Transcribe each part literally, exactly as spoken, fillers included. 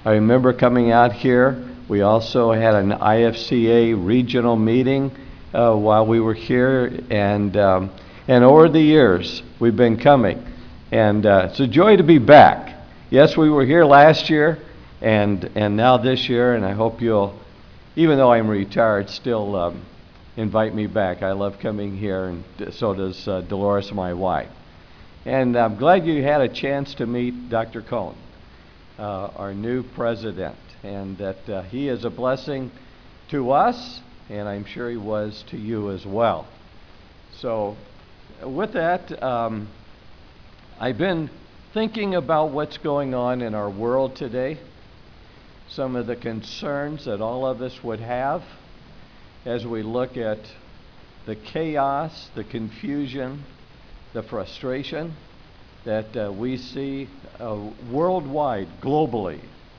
I remember coming out here. We also had an I F C A regional meeting uh, while we were here, and um, and over the years we've been coming, and uh, it's a joy to be back. Yes, we were here last year, and and now this year, and I hope you'll, even though I'm retired, still um, invite me back. I love coming here, and so does uh, Dolores, my wife. And I'm glad you had a chance to meet Doctor Cohn, uh, our new president, and that uh, he is a blessing to us, and I'm sure he was to you as well. So with that, um, I've been thinking about what's going on in our world today, some of the concerns that all of us would have as we look at the chaos, the confusion, the frustration that uh, we see uh, worldwide, globally.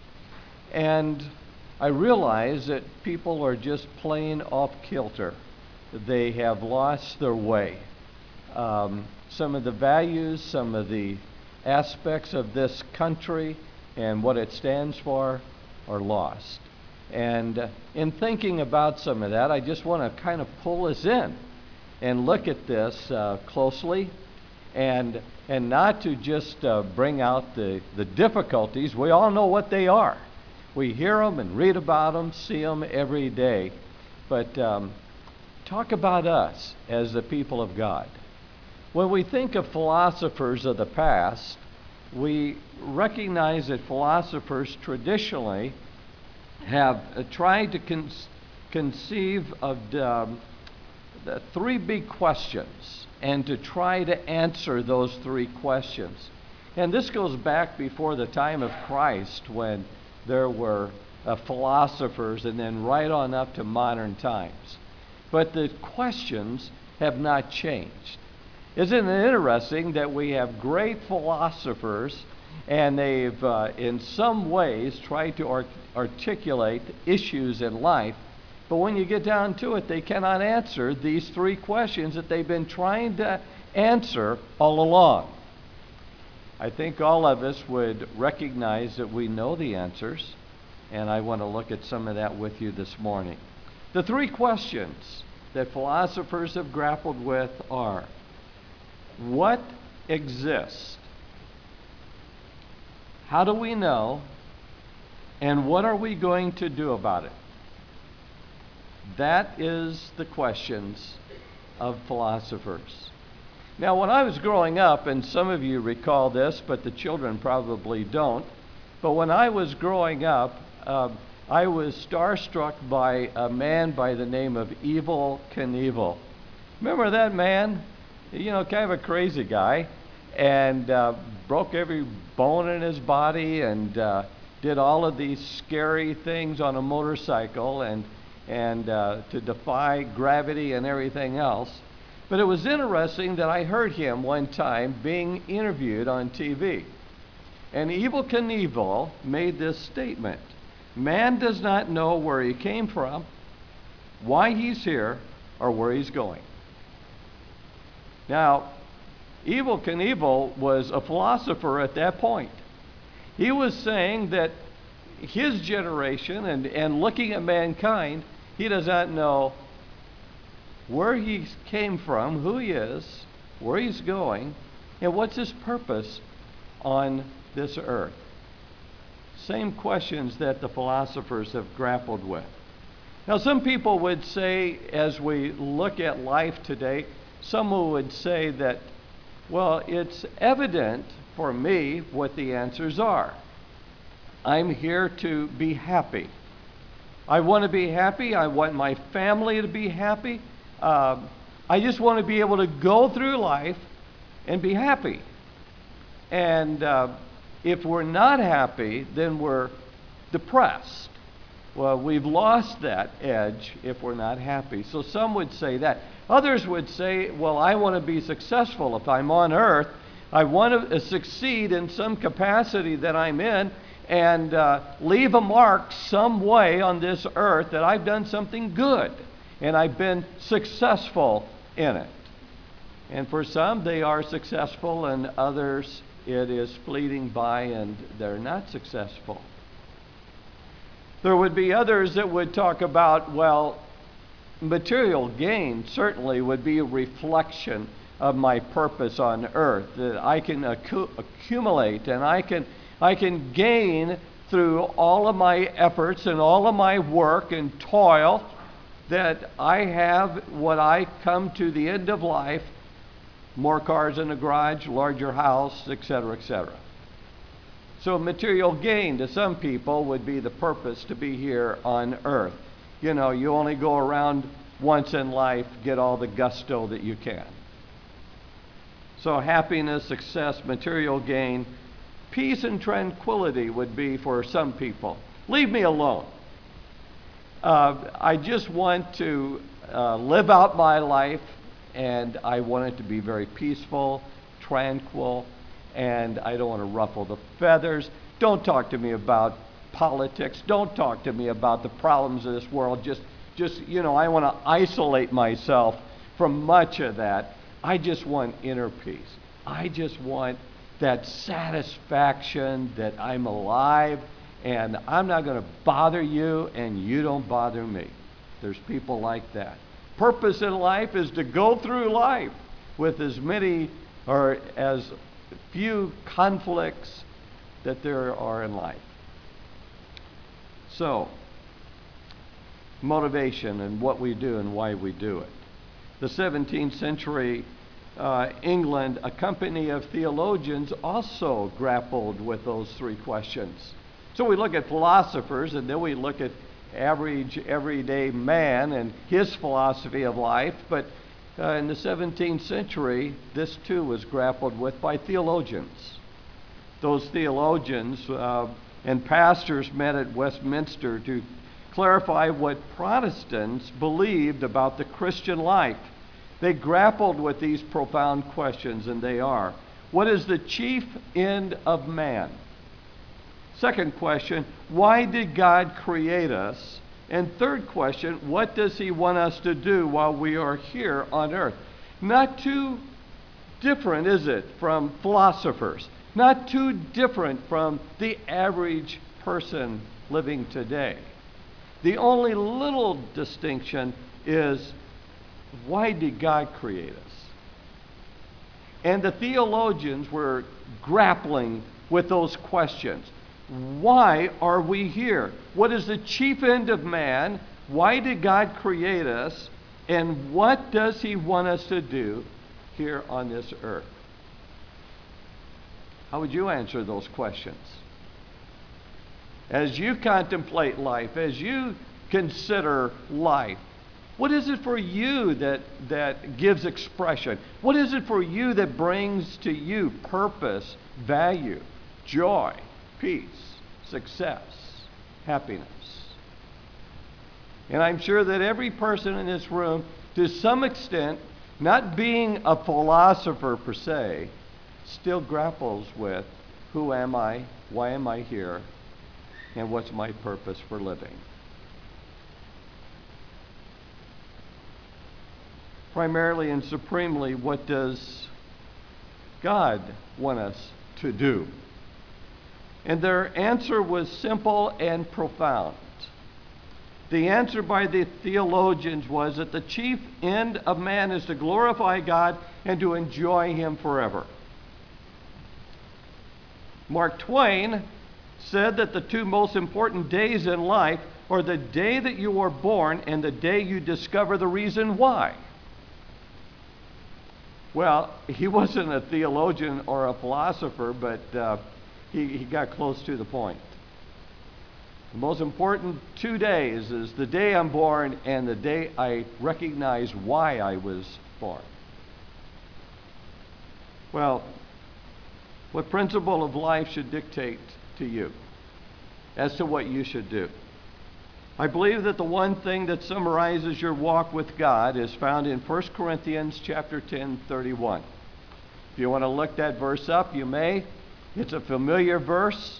And I realize that people are just plain off kilter. They have lost their way. Um, some of the values, some of the aspects of this country and what it stands for are lost. And uh, in thinking about some of that, I just want to kind of pull us in and look at this uh, closely, and and not to just uh, bring out the, the difficulties. We all know what they are. We hear them and read about them, see them every day. But um, talk about us as the people of God. When we think of philosophers of the past, we recognize that philosophers traditionally have uh, tried to con- conceive of um, the three big questions and to try to answer those three questions. And this goes back before the time of Christ, when there were uh, philosophers, and then right on up to modern times. But the questions have not changed. Isn't it interesting that we have great philosophers, and they've uh, in some ways tried to art- articulate issues in life, but when you get down to it, they cannot answer these three questions that they've been trying to answer all along. I think all of us would recognize that we know the answers, and I want to look at some of that with you this morning. The three questions that philosophers have grappled with are: what exists? How do we know? And what are we going to do about it? That is the questions of philosophers. Now, when I was growing up, and some of you recall this, but the children probably don't, but when I was growing up, uh, I was starstruck by a man by the name of Evel Knievel. Remember that man? You know, kind of a crazy guy, and uh, broke every bone in his body, and uh, did all of these scary things on a motorcycle, and and uh, to defy gravity and everything else. But it was interesting that I heard him one time being interviewed on T V. And Evel Knievel made this statement: man does not know where he came from, why he's here, or where he's going. Now, Evel Knievel was a philosopher at that point. He was saying that his generation, and, and looking at mankind, he does not know where he came from, who he is, where he's going, and what's his purpose on this earth. Same questions that the philosophers have grappled with. Now, some people would say, as we look at life today, someone would say that, well, it's evident for me what the answers are. I'm here to be happy. I want to be happy. I want my family to be happy. Uh, I just want to be able to go through life and be happy. And uh, if we're not happy, then we're depressed. Well, we've lost that edge if we're not happy. So some would say that. Others would say, well, I want to be successful. If I'm on earth, I want to succeed in some capacity that I'm in, and uh, leave a mark some way on this earth that I've done something good and I've been successful in it. And for some, they are successful, and others, it is fleeting by and they're not successful. There would be others that would talk about, well, material gain certainly would be a reflection of my purpose on earth, that I can accu- accumulate and I can, I can gain through all of my efforts and all of my work and toil, that I have what I come to the end of life, more cars in the garage, larger house, et cetera, et cetera. So material gain to some people would be the purpose to be here on earth. You know, you only go around once in life, get all the gusto that you can. So happiness, success, material gain, peace and tranquility would be for some people. Leave me alone. Uh, I just want to uh, live out my life, and I want it to be very peaceful, tranquil, and I don't want to ruffle the feathers. Don't talk to me about politics. Don't talk to me about the problems of this world. Just, just you know, I want to isolate myself from much of that. I just want inner peace. I just want that satisfaction that I'm alive, and I'm not going to bother you, and you don't bother me. There's people like that. Purpose in life is to go through life with as many or as few conflicts that there are in life. So, motivation and what we do and why we do it. The seventeenth century uh, England, a company of theologians also grappled with those three questions. So we look at philosophers, and then we look at average, everyday man and his philosophy of life. But uh, in the seventeenth century, this too was grappled with by theologians. Those theologians uh, and pastors met at Westminster to clarify what Protestants believed about the Christian life. They grappled with these profound questions, and they are: what is the chief end of man? Second question, why did God create us? And third question, what does he want us to do while we are here on earth? Not too different, is it, from philosophers? Not too different from the average person living today. The only little distinction is, why did God create us? And the theologians were grappling with those questions. Why are we here? What is the chief end of man? Why did God create us? And what does he want us to do here on this earth? How would you answer those questions? As you contemplate life, as you consider life, what is it for you that, that gives expression? What is it for you that brings to you purpose, value, joy, peace, success, happiness? And I'm sure that every person in this room, to some extent, not being a philosopher per se, still grapples with, who am I, why am I here, and what's my purpose for living? Primarily and supremely, what does God want us to do? And their answer was simple and profound. The answer by the theologians was that the chief end of man is to glorify God and to enjoy him forever. Mark Twain said that the two most important days in life are the day that you are born and the day you discover the reason why. Well, he wasn't a theologian or a philosopher, but uh, he, he got close to the point. The most important two days is the day I'm born and the day I recognize why I was born. Well, what principle of life should dictate to you as to what you should do? I believe that the one thing that summarizes your walk with God is found in First Corinthians chapter ten, thirty-one. If you want to look that verse up, you may. It's a familiar verse.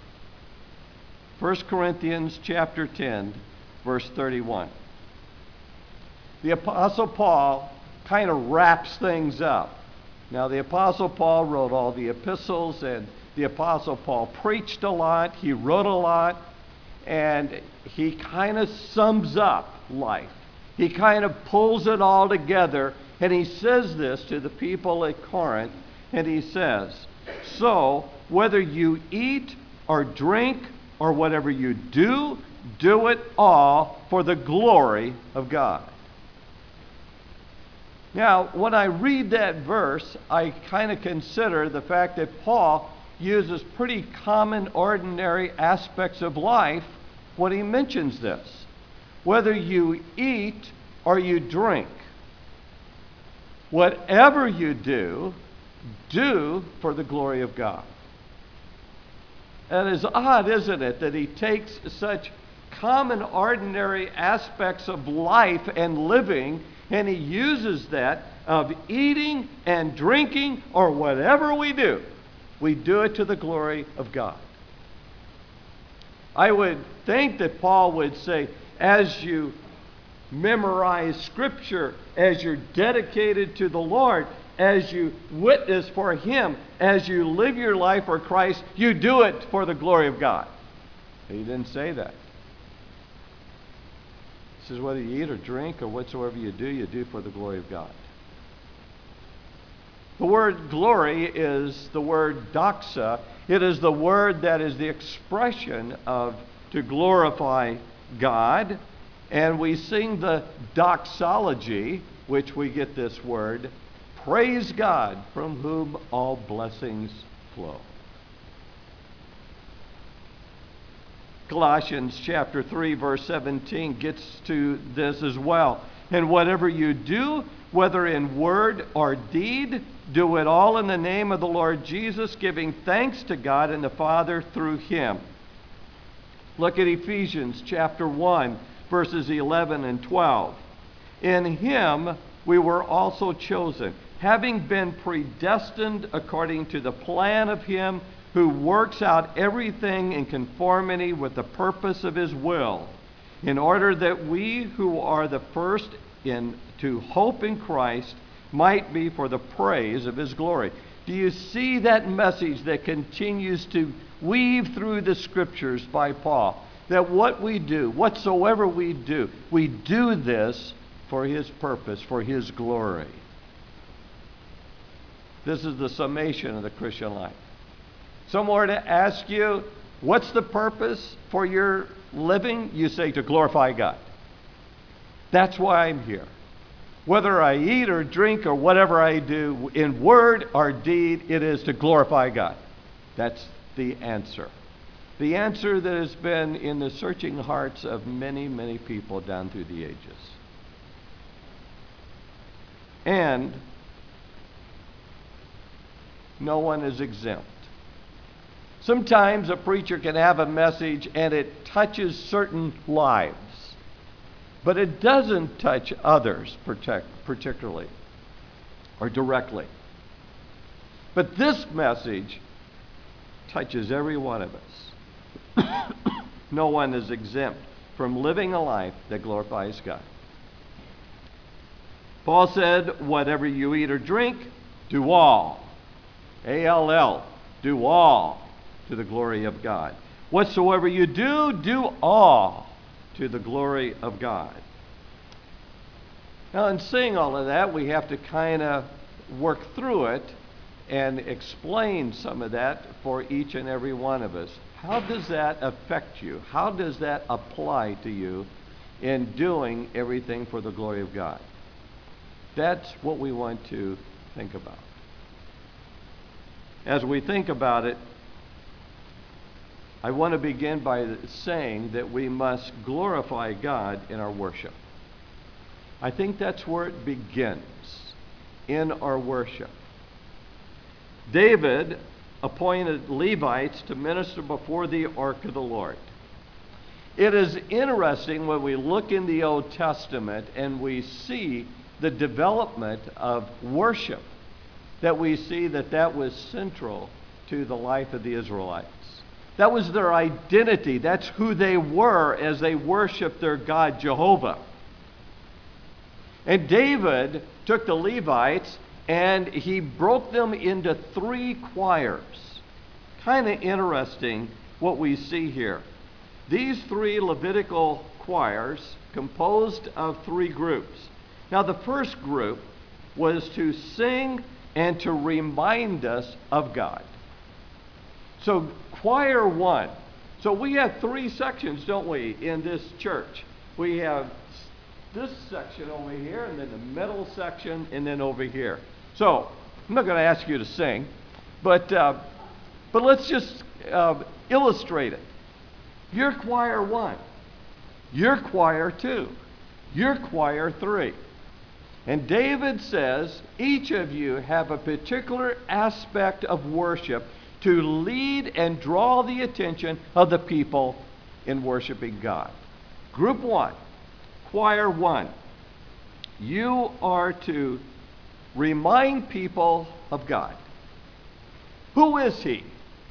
First Corinthians chapter ten, verse thirty-one. The Apostle Paul kind of wraps things up. Now, the Apostle Paul wrote all the epistles, and the Apostle Paul preached a lot. He wrote a lot. and he kind of sums up life. He kind of pulls it all together, and he says this to the people at Corinth, and he says, so whether you eat or drink or whatever you do, do it all for the glory of God. Now, when I read that verse, I kind of consider the fact that Paul uses pretty common, ordinary aspects of life when he mentions this. Whether you eat or you drink, whatever you do, do for the glory of God. And it's odd, isn't it, that he takes such common, ordinary aspects of life and living, and he uses that of eating and drinking or whatever we do, we do it to the glory of God. I would think that Paul would say, as you memorize Scripture, as you're dedicated to the Lord, as you witness for Him, as you live your life for Christ, you do it for the glory of God. He didn't say that. He says, whether you eat or drink or whatsoever you do, you do for the glory of God. The word glory is the word doxa. It is the word that is the expression of to glorify God. And we sing the doxology, which we get this word, praise God, from whom all blessings flow. Colossians chapter three, verse seventeen gets to this as well. And whatever you do, whether in word or deed, do it all in the name of the Lord Jesus, giving thanks to God and the Father through Him. Look at Ephesians chapter one, verses eleven and twelve. In Him we were also chosen, having been predestined according to the plan of Him who works out everything in conformity with the purpose of His will, in order that we who are the first in to hope in Christ might be for the praise of His glory. Do you see that message that continues to weave through the Scriptures by Paul? That what we do, whatsoever we do, we do this for His purpose, for His glory. This is the summation of the Christian life. Someone were to ask you, what's the purpose for your living? You say, to glorify God. That's why I'm here. Whether I eat or drink or whatever I do, in word or deed, it is to glorify God. That's the answer. The answer that has been in the searching hearts of many, many people down through the ages. And no one is exempt. Sometimes a preacher can have a message and it touches certain lives, but it doesn't touch others particularly or directly. But this message touches every one of us. No one is exempt from living a life that glorifies God. Paul said, whatever you eat or drink, do all. A L L, do all to the glory of God. Whatsoever you do, do all to the glory of God. Now, in saying all of that, we have to kind of work through it and explain some of that for each and every one of us. How does that affect you? How does that apply to you in doing everything for the glory of God? That's what we want to think about. As we think about it, I want to begin by saying that we must glorify God in our worship. I think that's where it begins, in our worship. David appointed Levites to minister before the ark of the Lord. It is interesting when we look in the Old Testament and we see the development of worship, that we see that that was central to the life of the Israelites. That was their identity. That's who they were as they worshiped their God, Jehovah. And David took the Levites and he broke them into three choirs. Kind of interesting what we see here. these three Levitical choirs composed of three groups. Now, the first group was to sing and to remind us of God. So, choir one. So we have three sections, don't we, in this church? We have this section over here, and then the middle section, and then over here. So, I'm not going to ask you to sing, but, uh, but let's just uh, illustrate it. You're choir one. You're choir two. You're choir three. And David says, each of you have a particular aspect of worship to lead and draw the attention of the people in worshiping God. Group one, choir one. You are to remind people of God. Who is he?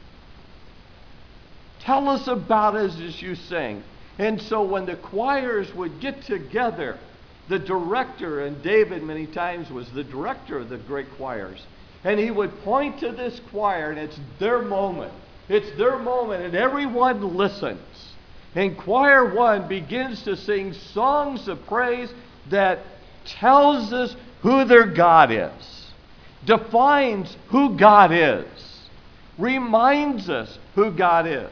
Tell us about it as you sing. And so when the choirs would get together, the director, and David many times was the director of the great choirs, and he would point to this choir, and it's their moment. It's their moment, and everyone listens. And choir one begins to sing songs of praise that tells us who their God is, defines who God is, reminds us who God is.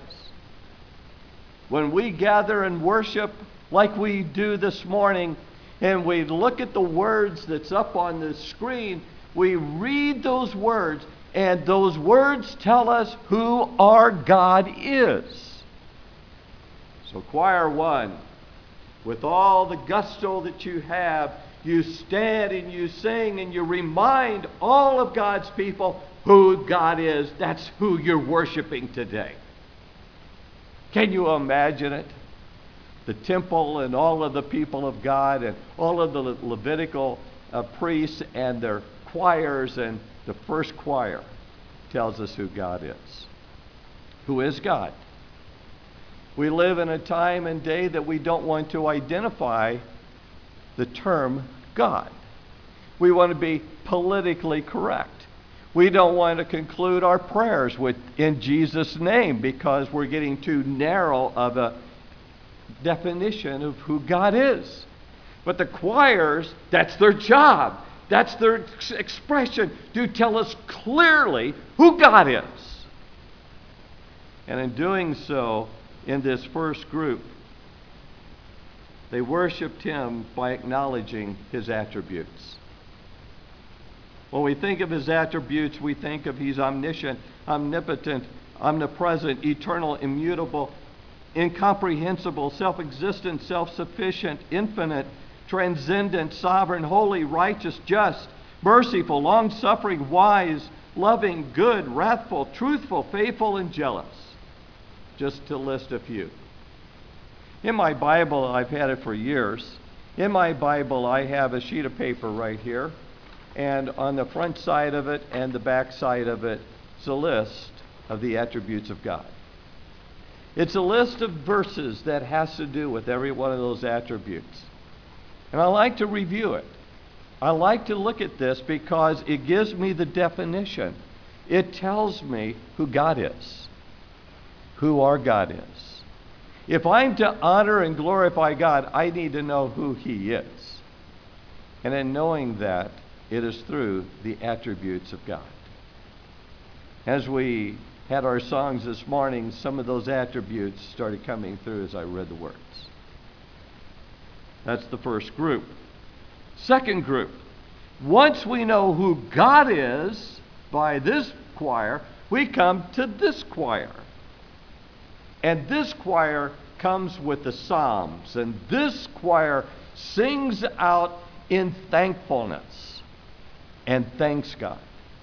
When we gather and worship like we do this morning, and we look at the words that's up on the screen, we read those words, and those words tell us who our God is. So choir one, with all the gusto that you have, you stand and you sing and you remind all of God's people who God is. That's who you're worshiping today. Can you imagine it? The temple and all of the people of God and all of the Le- Levitical uh, priests and their choirs, and the first choir tells us who God is. Who is God? We live in a time and day that we don't want to identify the term God. We want to be politically correct. We don't want to conclude our prayers with "in Jesus' name" because we're getting too narrow of a definition of who God is. But the choirs, that's their job. That's their ex- expression to tell us clearly who God is. And in doing so, in this first group, they worshiped him by acknowledging his attributes. When we think of his attributes, we think of he's omniscient, omnipotent, omnipresent, eternal, immutable, incomprehensible, self-existent, self-sufficient, infinite, transcendent, sovereign, holy, righteous, just, merciful, long-suffering, wise, loving, good, wrathful, truthful, faithful, and jealous. Just to list a few. In my Bible, I've had it for years. In my Bible, I have a sheet of paper right here. And on the front side of it and the back side of it, it's a list of the attributes of God. It's a list of verses that has to do with every one of those attributes. And I like to review it. I like to look at this because it gives me the definition. It tells me who God is, who our God is. If I'm to honor and glorify God, I need to know who he is. And in knowing that, it is through the attributes of God. As we had our songs this morning, some of those attributes started coming through as I read the words. That's the first group. Second group. Once we know who God is by this choir, we come to this choir. And this choir comes with the Psalms. And this choir sings out in thankfulness and thanks God.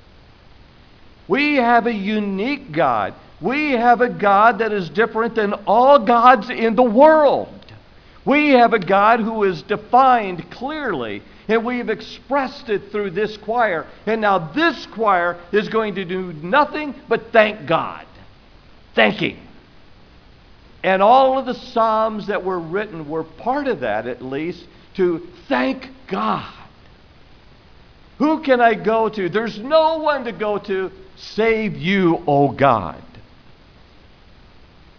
We have a unique God. We have a God that is different than all gods in the world. We have a God who is defined clearly, and we've expressed it through this choir. And now this choir is going to do nothing but thank God. Thank him. And all of the Psalms that were written were part of that, at least, to thank God. Who can I go to? There's no one to go to save you, O God.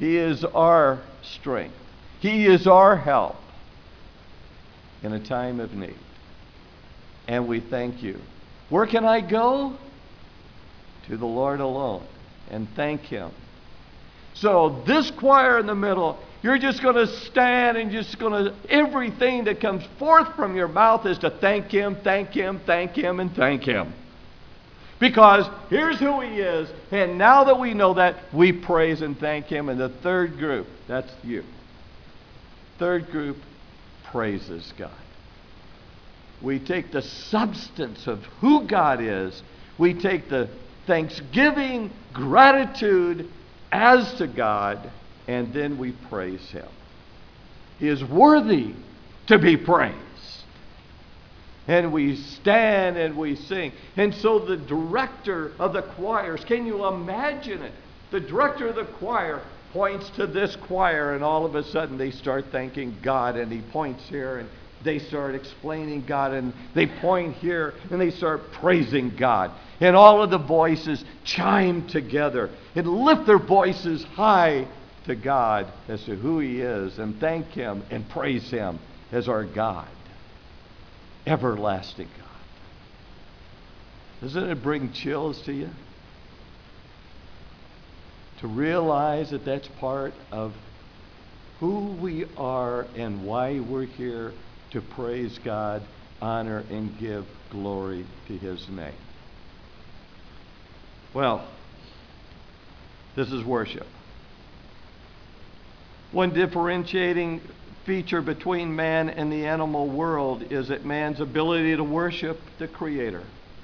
He is our strength. He is our help in a time of need. And we thank you. Where can I go? To the Lord alone, and thank him. So this choir in the middle, you're just going to stand and just going to, everything that comes forth from your mouth is to thank him, thank him, thank him, and thank him. Because here's who he is, and now that we know that, we praise and thank him. And the third group, that's you. Third group praises God. We take the substance of who God is. We take the thanksgiving, gratitude as to God, and then we praise him. He is worthy to be praised. And we stand and we sing. And so the director of the choirs, can you imagine it? The director of the choir points to this choir, and all of a sudden they start thanking God, and he points here, and they start explaining God, and they point here, and they start praising God. And all of the voices chime together and lift their voices high to God as to who he is, and thank him and praise him as our God, everlasting God. Doesn't it bring chills to you? To realize that that's part of who we are and why we're here, to praise God, honor, and give glory to his name. Well, this is worship. One differentiating feature between man and the animal world is that man's ability to worship the Creator.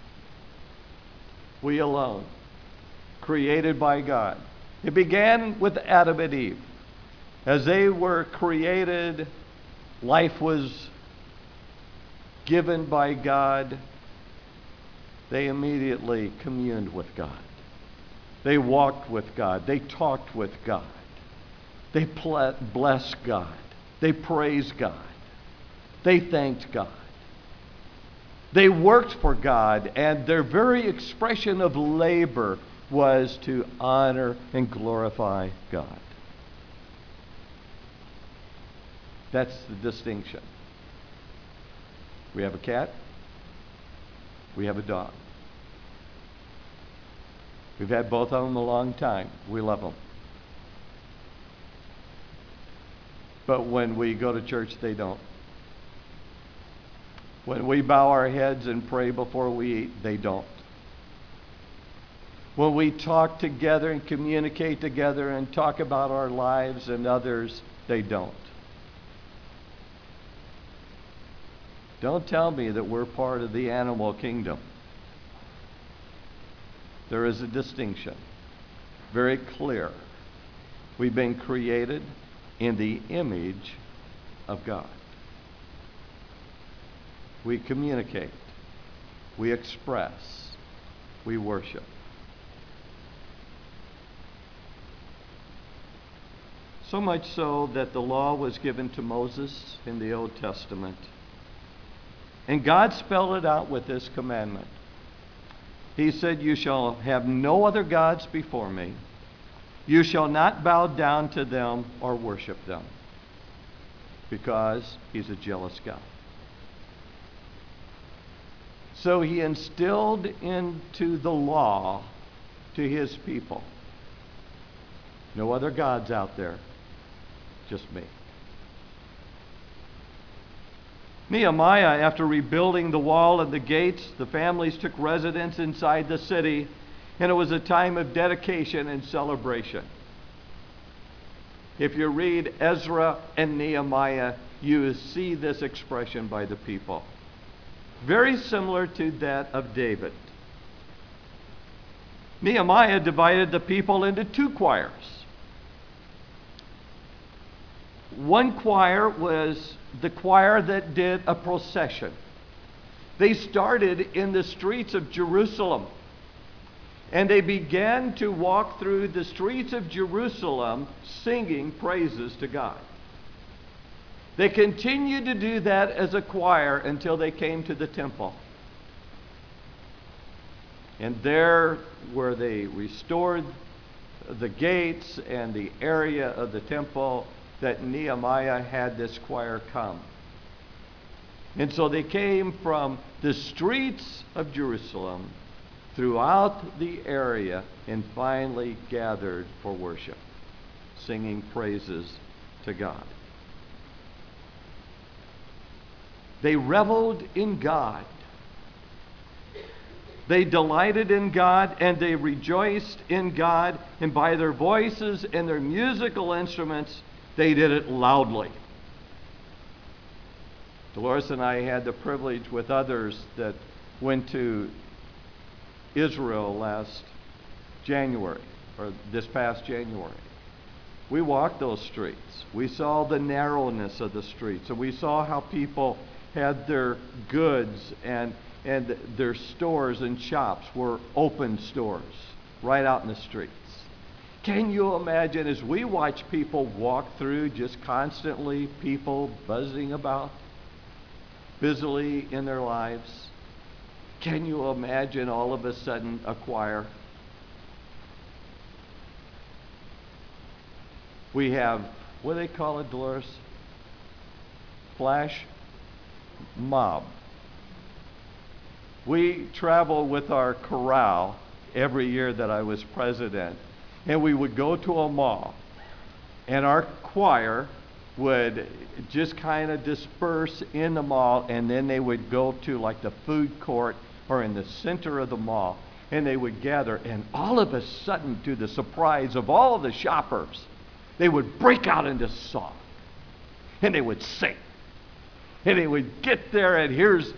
We alone, created by God. It began with Adam and Eve. As they were created, life was given by God. They immediately communed with God. They walked with God. They talked with God. They blessed God. They praised God. They thanked God. They worked for God, and their very expression of labor was to honor and glorify God. That's the distinction. We have a cat. We have a dog. We've had both of them a long time. We love them. But when we go to church, they don't. When we bow our heads and pray before we eat, they don't. When we talk together and communicate together and talk about our lives and others, they don't. Don't tell me that we're part of the animal kingdom. There is a distinction, very clear. We've been created in the image of God. We communicate, we express, we worship. So much so that the law was given to Moses in the Old Testament. And God spelled it out with this commandment. He said, "You shall have no other gods before me. You shall not bow down to them or worship them," because he's a jealous God. So he instilled into the law to his people. No other gods out there, just me. Nehemiah, after rebuilding the wall and the gates, the families took residence inside the city, and it was a time of dedication and celebration. If you read Ezra and Nehemiah, you see this expression by the people. Very similar to that of David. Nehemiah divided the people into two choirs. One choir was the choir that did a procession. They started in the streets of Jerusalem, and they began to walk through the streets of Jerusalem singing praises to God. They continued to do that as a choir until they came to the temple. And there where they restored the gates and the area of the temple that Nehemiah had this choir come. And so they came from the streets of Jerusalem throughout the area and finally gathered for worship, singing praises to God. They reveled in God. They delighted in God and they rejoiced in God, and by their voices and their musical instruments, they did it loudly. Dolores and I had the privilege with others that went to Israel last January, or this past January. We walked those streets. We saw the narrowness of the streets, and we saw how people had their goods and and their stores and shops were open stores right out in the streets. Can you imagine, as we watch people walk through, just constantly people buzzing about, busily in their lives? Can you imagine all of a sudden a choir? We have, what do they call it, Dolores? Flash mob. We travel with our chorale every year that I was president, and we would go to a mall, and our choir would just kind of disperse in the mall, and then they would go to like the food court or in the center of the mall, and they would gather, and all of a sudden, to the surprise of all of the shoppers, they would break out into song, and they would sing, and they would get there, and here's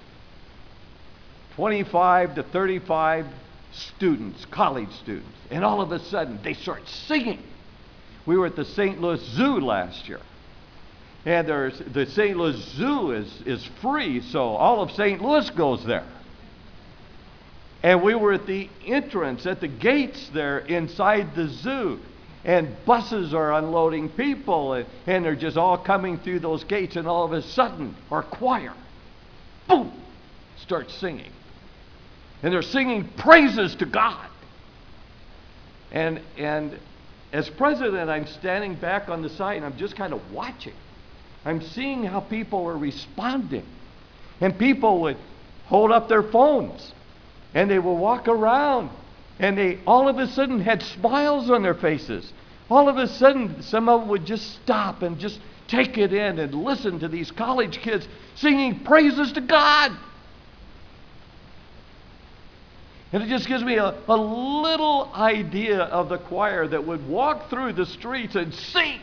twenty-five to thirty-five students, college students, and all of a sudden they start singing. We were at the Saint Louis Zoo last year, and there's the Saint Louis Zoo is, is free, so all of Saint Louis goes there. And we were at the entrance, at the gates there inside the zoo, and buses are unloading people, and, and they're just all coming through those gates, and all of a sudden our choir, boom, starts singing. And they're singing praises to God. And, and as president, I'm standing back on the side, and I'm just kind of watching. I'm seeing how people are responding. And people would hold up their phones, and they would walk around, and they all of a sudden had smiles on their faces. All of a sudden, some of them would just stop and just take it in and listen to these college kids singing praises to God. And it just gives me a, a little idea of the choir that would walk through the streets and sing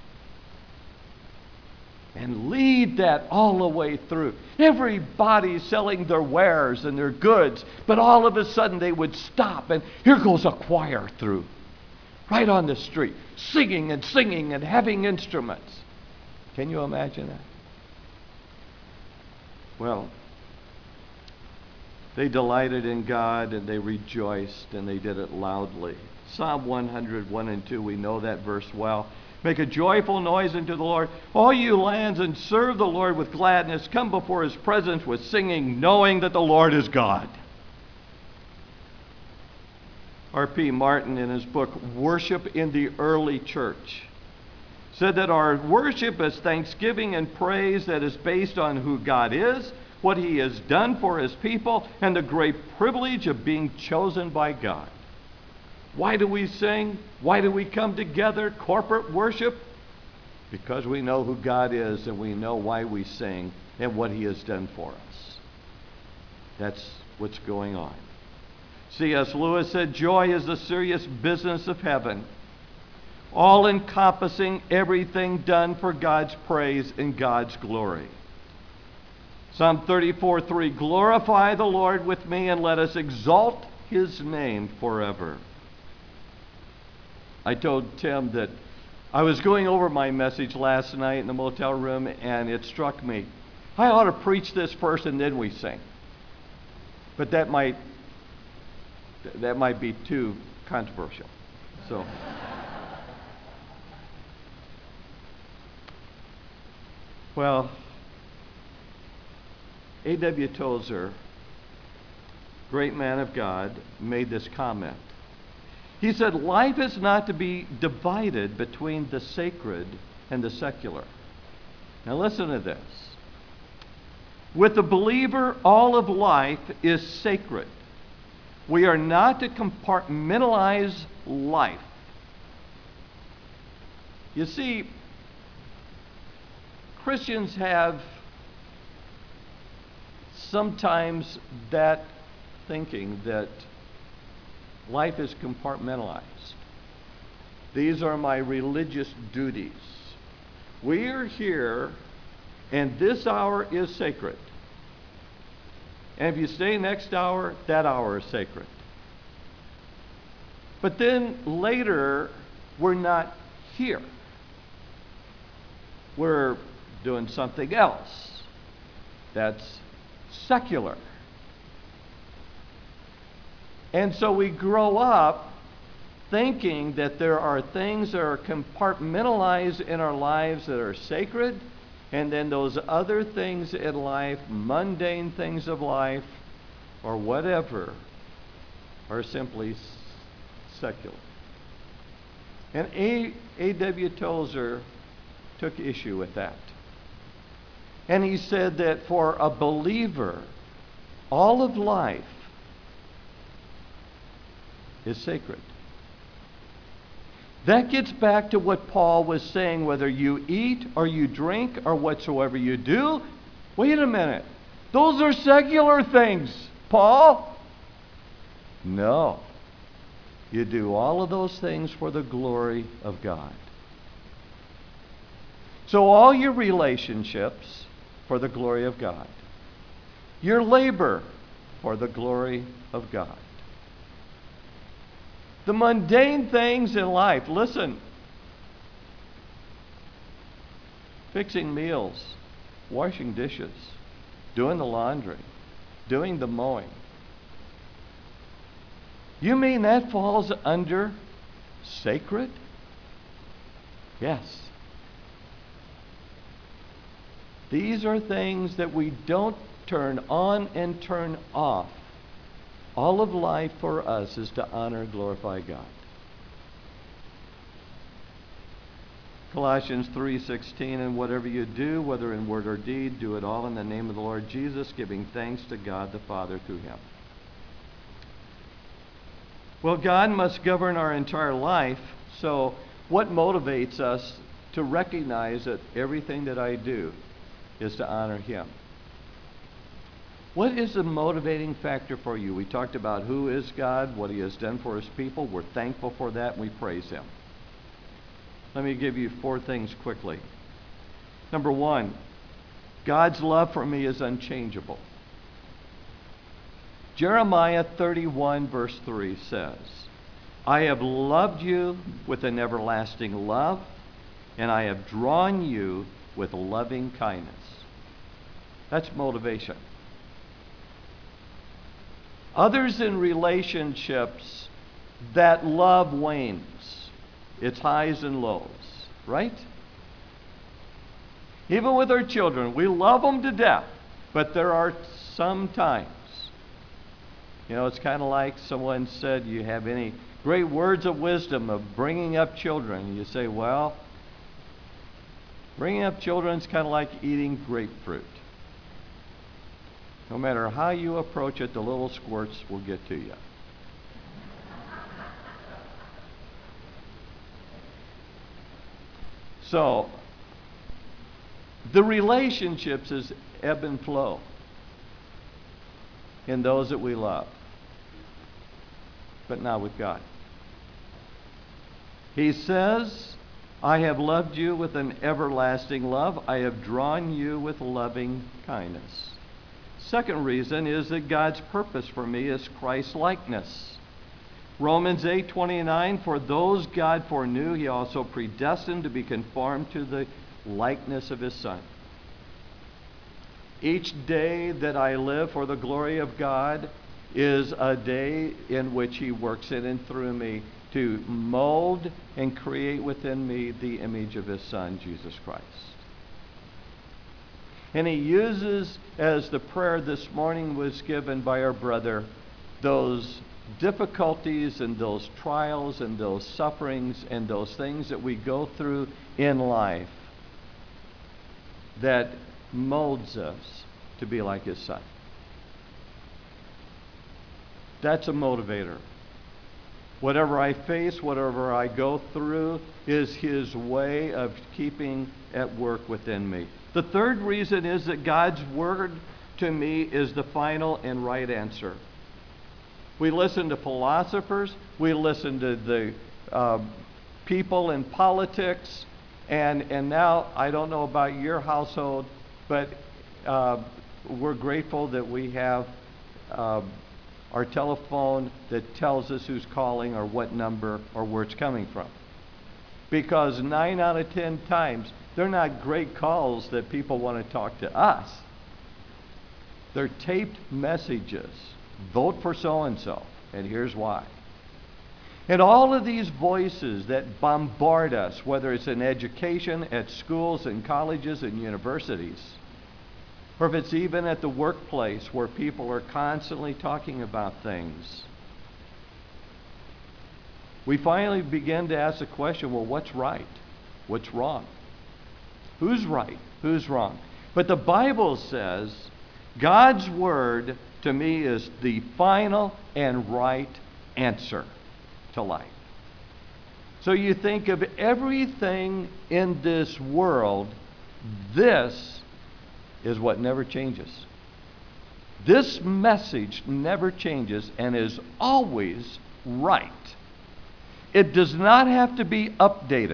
and lead that all the way through. Everybody's selling their wares and their goods, but all of a sudden they would stop, and here goes a choir through, right on the street, singing and singing and having instruments. Can you imagine that? Well, they delighted in God, and they rejoiced, and they did it loudly. Psalm one hundred, one and two, we know that verse well. Make a joyful noise unto the Lord, all you lands, and serve the Lord with gladness. Come before his presence with singing, knowing that the Lord is God. R P Martin, in his book, Worship in the Early Church, said that our worship is thanksgiving and praise that is based on who God is, what he has done for his people, and the great privilege of being chosen by God. Why do we sing? Why do we come together, corporate worship? Because we know who God is, and we know why we sing and what he has done for us. That's what's going on. C S Lewis said, joy is the serious business of heaven, all-encompassing, everything done for God's praise and God's glory. Psalm thirty-four, three, glorify the Lord with me, and let us exalt his name forever. I told Tim that I was going over my message last night in the motel room, and it struck me, I ought to preach this first and then we sing. But that might, that might be too controversial. So, well, A W Tozer, great man of God, made this comment. He said, life is not to be divided between the sacred and the secular. Now listen to this. With the believer, all of life is sacred. We are not to compartmentalize life. You see, Christians have sometimes that thinking that life is compartmentalized. These are my religious duties. We are here, and this hour is sacred. And if you stay next hour, that hour is sacred. But then later, we're not here. We're doing something else that's secular. And so we grow up thinking that there are things that are compartmentalized in our lives that are sacred, and then those other things in life, mundane things of life, or whatever, are simply secular. And A. A W Tozer took issue with that. And he said that for a believer, all of life is sacred. That gets back to what Paul was saying, whether you eat or you drink or whatsoever you do. Wait a minute. Those are secular things, Paul. No. You do all of those things for the glory of God. So all your relationships for the glory of God. Your labor for the glory of God. The mundane things in life, listen, fixing meals, washing dishes, doing the laundry, doing the mowing. You mean that falls under sacred? Yes. These are things that we don't turn on and turn off. All of life for us is to honor and glorify God. Colossians three sixteen, and whatever you do, whether in word or deed, do it all in the name of the Lord Jesus, giving thanks to God the Father through him. Well, God must govern our entire life, so what motivates us to recognize that everything that I do is to honor him? What is the motivating factor for you? We talked about who is God, what he has done for his people. We're thankful for that, and we praise him. Let me give you four things quickly. Number one, God's love for me is unchangeable. Jeremiah thirty-one verse three says, I have loved you with an everlasting love, and I have drawn you with loving kindness. That's motivation. Others in relationships, that love wanes. It's highs and lows, right? Even with our children, we love them to death, but there are some times. You know, it's kind of like someone said, you have any great words of wisdom of bringing up children? You say, well, bringing up children is kind of like eating grapefruit. No matter how you approach it, the little squirts will get to you. So, the relationships is ebb and flow in those that we love, but not with God. He says, I have loved you with an everlasting love. I have drawn you with loving kindness. Second reason is that God's purpose for me is Christ-likeness. Romans eight twenty-nine, for those God foreknew, he also predestined to be conformed to the likeness of his Son. Each day that I live for the glory of God is a day in which he works in and through me to mold and create within me the image of his Son, Jesus Christ. And he uses, as the prayer this morning was given by our brother, those difficulties and those trials and those sufferings and those things that we go through in life that molds us to be like his son. That's a motivator. Whatever I face, whatever I go through, is his way of keeping at work within me. The third reason is that God's word to me is the final and right answer. We listen to philosophers, we listen to the uh, people in politics, and, and now, I don't know about your household, but uh, we're grateful that we have uh, our telephone that tells us who's calling or what number or where it's coming from. Because nine out of ten times, they're not great calls that people want to talk to us. They're taped messages. Vote for so-and-so, and here's why. And all of these voices that bombard us, whether it's in education, at schools and colleges and universities, or if it's even at the workplace where people are constantly talking about things, we finally begin to ask the question, well, what's right? What's wrong? Who's right? Who's wrong? But the Bible says God's word to me is the final and right answer to life. So you think of everything in this world, this is what never changes. This message never changes and is always right. It does not have to be updated.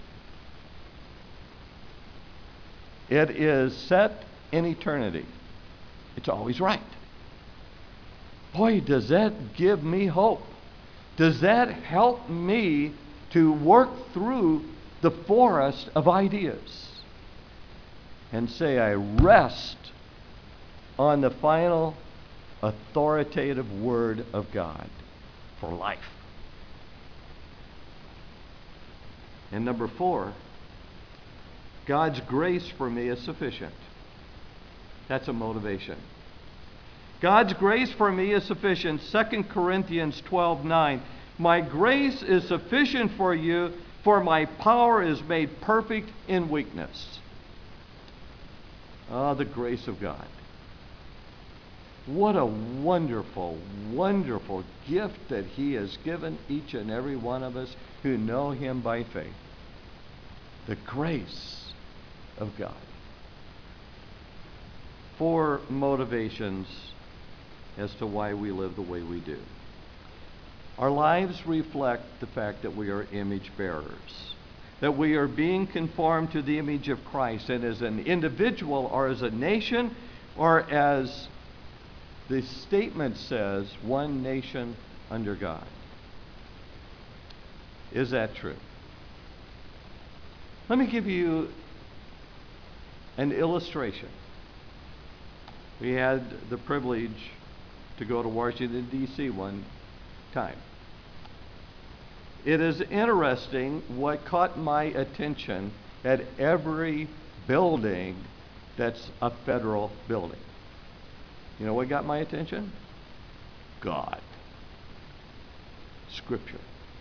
It is set in eternity. It's always right. Boy, does that give me hope. Does that help me to work through the forest of ideas and say I rest on the final authoritative word of God for life. And number four, God's grace for me is sufficient. That's a motivation. God's grace for me is sufficient. Second Corinthians twelve nine. My grace is sufficient for you, for my power is made perfect in weakness. Ah, the grace of God. What a wonderful, wonderful gift that he has given each and every one of us who know him by faith. The grace of God. Four motivations as to why we live the way we do. Our lives reflect the fact that we are image bearers, that we are being conformed to the image of Christ, and as an individual or as a nation or as the statement says, one nation under God. Is that true? Let me give you an illustration. We had the privilege to go to Washington, D C one time. It is interesting what caught my attention at every building that's a federal building. You know what got my attention? God. Scripture.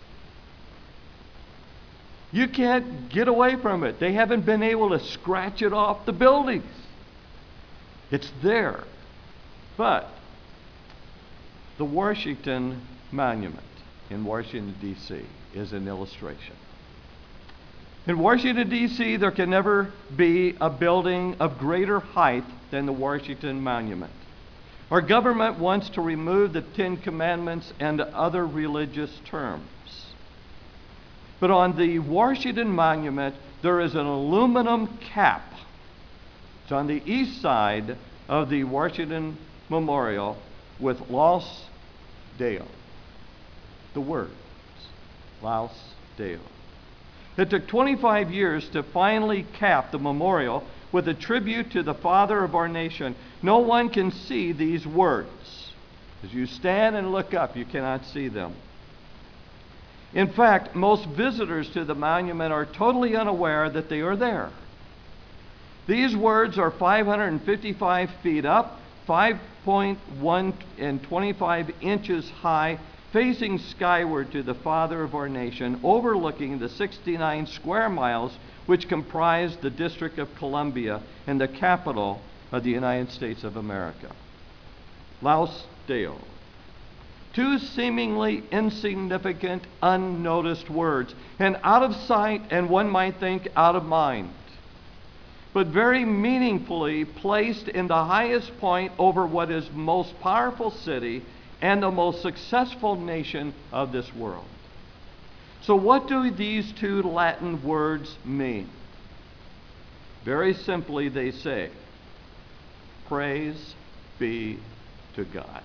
You can't get away from it. They haven't been able to scratch it off the buildings. It's there. But the Washington Monument in Washington, D C is an illustration. In Washington, D C, there can never be a building of greater height than the Washington Monument. Our government wants to remove the Ten Commandments and other religious terms. But on the Washington Monument, there is an aluminum cap. It's on the east side of the Washington Memorial with Laus Deo, the words, Laus Deo. It took twenty-five years to finally cap the memorial with a tribute to the father of our nation. No one can see these words. As you stand and look up, you cannot see them. In fact, most visitors to the monument are totally unaware that they are there. These words are five hundred fifty-five feet up, five point one and twenty-five inches high, facing skyward to the Father of our nation, overlooking the sixty-nine square miles which comprise the District of Columbia and the capital of the United States of America. Laus Deo. Two seemingly insignificant, unnoticed words, and out of sight, and one might think out of mind, but very meaningfully placed in the highest point over what is most powerful city and the most successful nation of this world. So what do these two Latin words mean? Very simply, they say, praise be to God.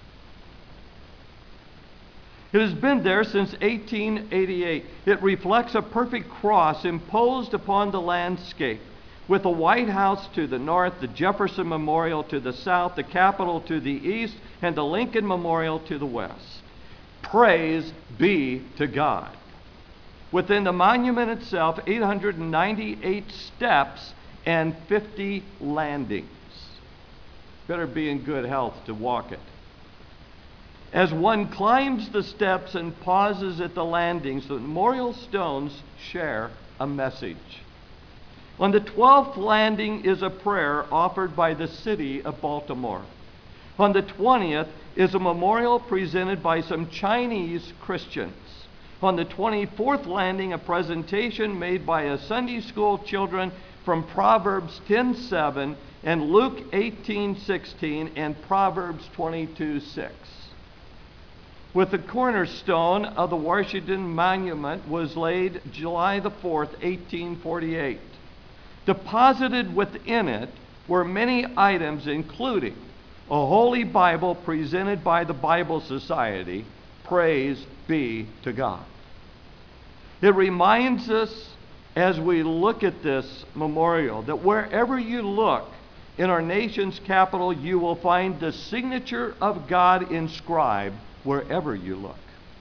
It has been there since eighteen eighty-eight. It reflects a perfect cross imposed upon the landscape, with the White House to the north, the Jefferson Memorial to the south, the Capitol to the east, and the Lincoln Memorial to the west. Praise be to God. Within the monument itself, eight hundred ninety-eight steps and fifty landings. Better be in good health to walk it. As one climbs the steps and pauses at the landings, the memorial stones share a message. On the twelfth landing is a prayer offered by the city of Baltimore. On the twentieth is a memorial presented by some Chinese Christians. On the twenty-fourth landing, a presentation made by a Sunday school children from Proverbs ten seven and Luke eighteen sixteen and Proverbs twenty-two six. With the cornerstone of the Washington Monument was laid July the fourth, eighteen forty-eight. Deposited within it were many items, including a Holy Bible presented by the Bible Society. Praise be to God. It reminds us as we look at this memorial that wherever you look in our nation's capital, you will find the signature of God inscribed wherever you look.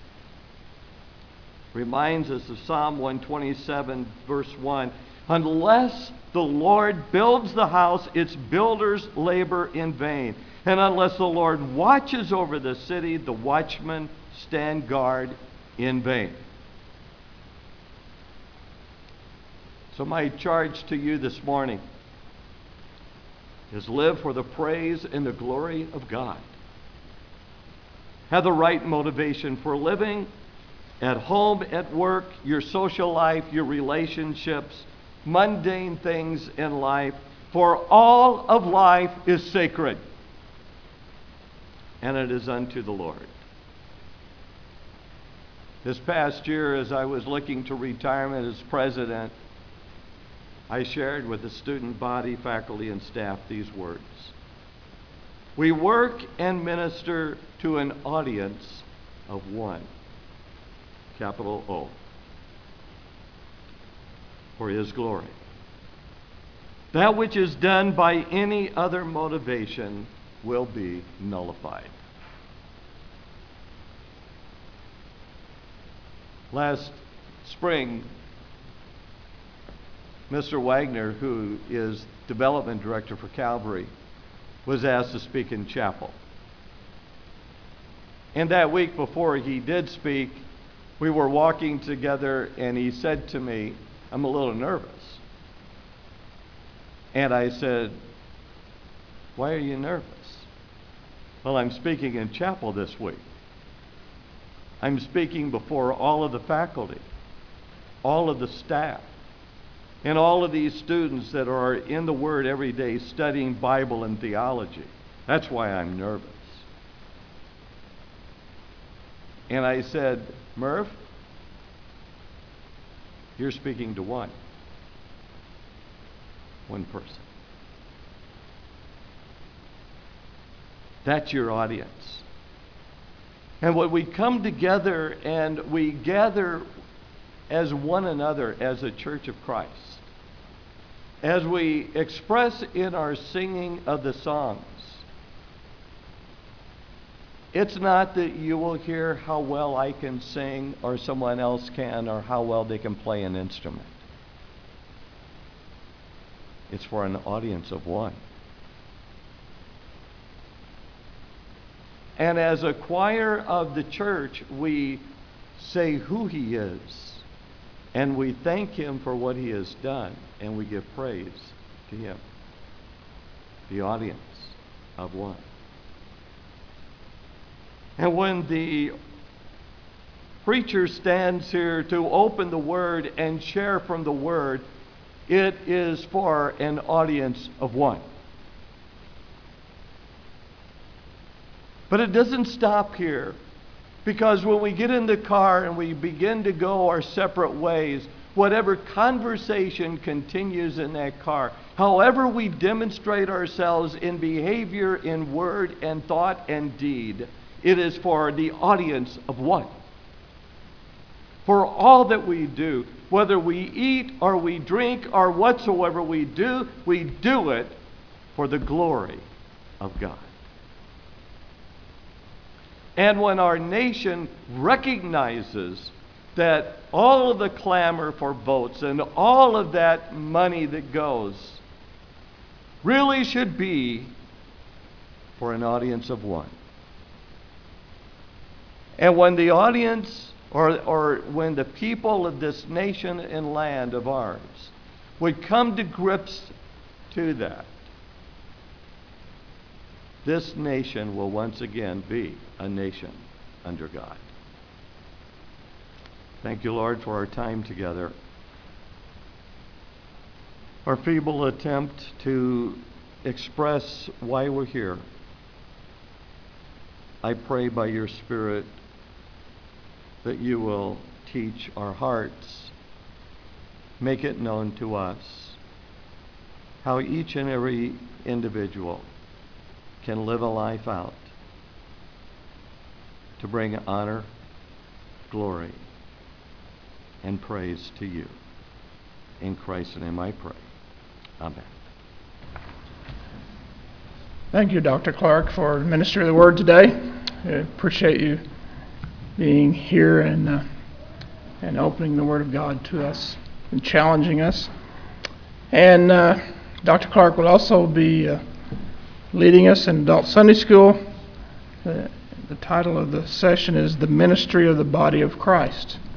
Reminds us of Psalm one twenty-seven, verse one. Unless the Lord builds the house, its builders labor in vain. And unless the Lord watches over the city, the watchmen stand guard in vain. So my charge to you this morning is live for the praise and the glory of God. Have the right motivation for living at home, at work, your social life, your relationships, mundane things in life. For all of life is sacred, and it is unto the Lord. This past year, as I was looking to retirement as president, I shared with the student body, faculty, and staff these words. We work and minister to an audience of one, capital O, for His glory. That which is done by any other motivation will be nullified. Last spring, Mister Wagner, who is development director for Calvary, was asked to speak in chapel. And that week before he did speak, we were walking together and he said to me, I'm a little nervous. And I said, why are you nervous? Well, I'm speaking in chapel this week. I'm speaking before all of the faculty, all of the staff, and all of these students that are in the Word every day studying Bible and theology. That's why I'm nervous. And I said, Murph, you're speaking to one. One person. That's your audience. And when we come together and we gather as one another as a church of Christ, as we express in our singing of the songs, it's not that you will hear how well I can sing or someone else can or how well they can play an instrument. It's for an audience of one. And as a choir of the church, we say who he is, and we thank him for what he has done, and we give praise to him. The audience of one. And when the preacher stands here to open the word and share from the word, it is for an audience of one. But it doesn't stop here, because when we get in the car and we begin to go our separate ways, whatever conversation continues in that car, however we demonstrate ourselves in behavior, in word and thought and deed, it is for the audience of one. For all that we do, whether we eat or we drink or whatsoever we do, we do it for the glory of God. And when our nation recognizes that all of the clamor for votes and all of that money that goes really should be for an audience of one. And when the audience, or, or when the people of this nation and land of ours would come to grips to that, this nation will once again be a nation under God. Thank you, Lord, for our time together. Our feeble attempt to express why we're here. I pray by your Spirit that you will teach our hearts, make it known to us how each and every individual can live a life out to bring honor, glory, and praise to you. In Christ's name I pray. Amen. Thank you, Doctor Clark, for the ministry of the word today. I appreciate you being here and uh, and opening the Word of God to us and challenging us. And uh, Doctor Clark will also be uh, leading us in Adult Sunday School. The, the title of the session is The Ministry of the Body of Christ.